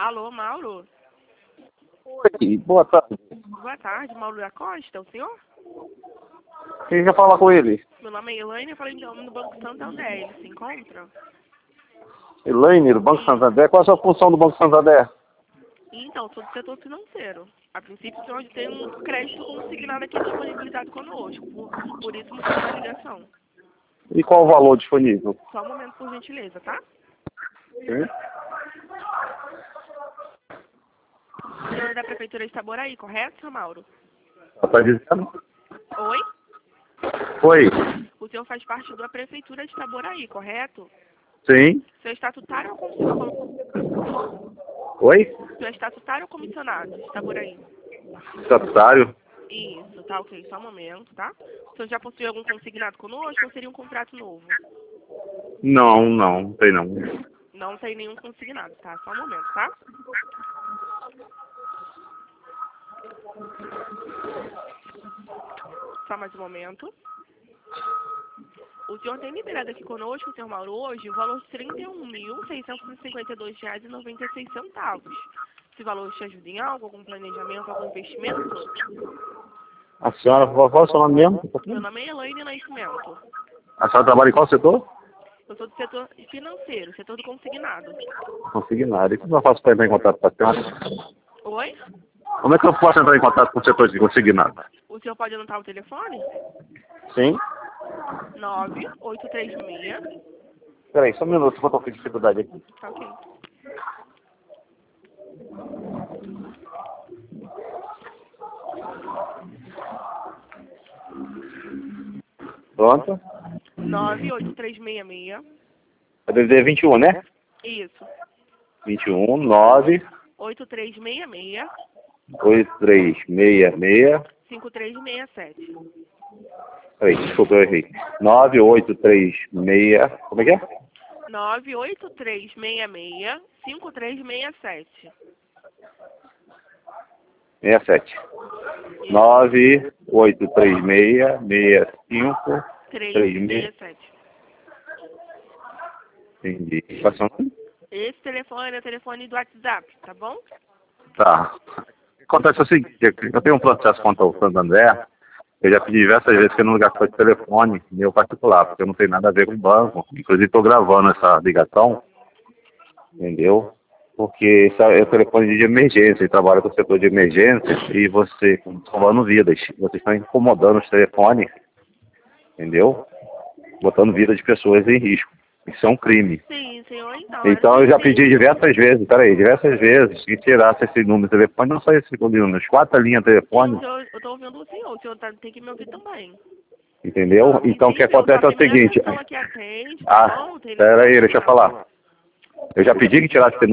Alô, Mauro? Oi, boa tarde. Boa tarde, Mauro da Costa, o senhor? Quem quer falar com ele? Meu nome é Elaine, eu falei no Banco Santander, ele se encontra? Elaine, do Banco Santander. Qual é a sua função do Banco Santander? Então, sou do setor financeiro. A princípio, o senhor tem um crédito consignado aqui disponibilizado conosco, por isso motivo da ligação. E qual o valor disponível? Só um momento, por gentileza, tá? Sim. O senhor é da Prefeitura de Itaboraí, correto, seu Mauro? Tá dizendo? Oi? Oi. O senhor faz parte da Prefeitura de Itaboraí, correto? Sim. O senhor é estatutário ou comissionado? Oi? O senhor é estatutário ou comissionado de Itaboraí? Estatutário? Isso, tá ok, só um momento, tá? O senhor já possui algum consignado conosco ou seria um contrato novo? Não tem não. Não tem nenhum consignado, tá? Só um momento, tá? Só mais um momento. O senhor tem liberado aqui conosco, senhor Mauro, hoje o valor de R$ 31.652,96. Esse valor te ajuda em algo, algum planejamento, algum investimento? A senhora, qual é o seu nome mesmo? Meu nome é Elaine Nascimento. A senhora trabalha em qual setor? Eu sou do setor financeiro, setor do consignado. Consignado. E como eu faço para entrar em contato com a senhora? Oi? Como é que eu posso entrar em contato com o setor de consignado? O senhor pode anotar o telefone? Sim. 9836. Peraí, só um minuto, que eu tô com dificuldade aqui. Tá ok. Pronto. 98366. É DDD 21, né? Isso. 21, 9, 8366. 8366. 5367. Peraí, desculpa, eu errei. 9836. Como é que é? 98366. 5367. 67. 9836 65 36. 367. Entendi. Passou? Esse telefone é o telefone do WhatsApp, tá bom? Tá. Acontece o seguinte, eu tenho um processo contra o Santander. Eu já pedi diversas vezes que eu não ligasse para o telefone meu particular, porque eu não tenho nada a ver com o banco. Inclusive estou gravando essa ligação, entendeu? Porque esse é o telefone de emergência, ele trabalha com o setor de emergência e você salvando vidas. Vocês estão incomodando os telefones, entendeu? Botando vida de pessoas em risco. Isso é um crime. Sim, senhor, então. Então eu já pedi diversas vezes, diversas vezes, que tirasse esse número de telefone, não só esse número, as 4 linhas de telefone. Eu tô ouvindo o senhor tem que me ouvir também. Entendeu? Então o que acontece é o seguinte. Aqui atende, tá bom? Pera aí, deixa eu falar. Eu já pedi que tirasse esse